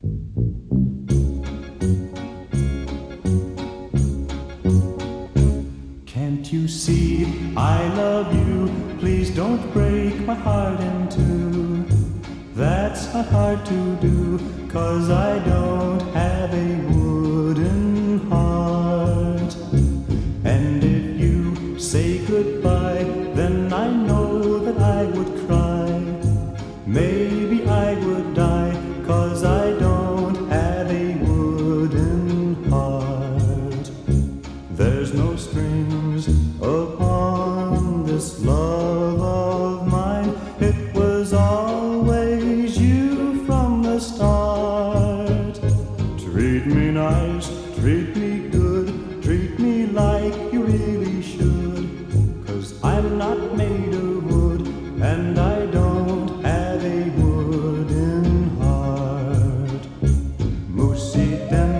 Can't you see I love you? Please don't break my heart in two. That's not hard to do, 'cause I don't have a wooden heart. And if you say goodbye, then I know that I would cry. Maybe I would die, 'cause I don't have a wooden heart. There's no strings upon this love of mine. It was always you from the start. Treat me nice, treat me good, treat me like you really should. 'Cause I'm not made of wood, and I don't have a wooden heart. Musiten,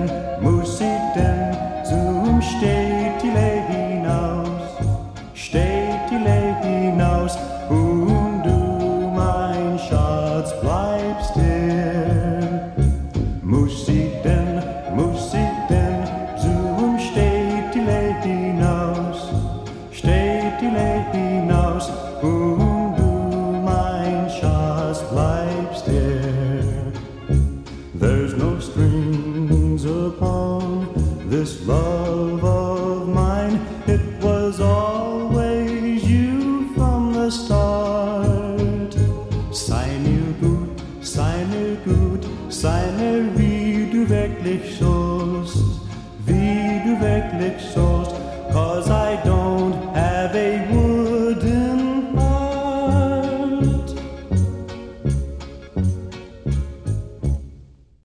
zum Städtile hinaus, und du, mein Schatz, bleibst hier. Musiten, zum Städtile hinaus, und du, mein Schatz, bleibst hier. There's no strings upon this love of mine. It was always you from the start. Sei mir gut, sei mir wie du wirklich sollst, 'cause I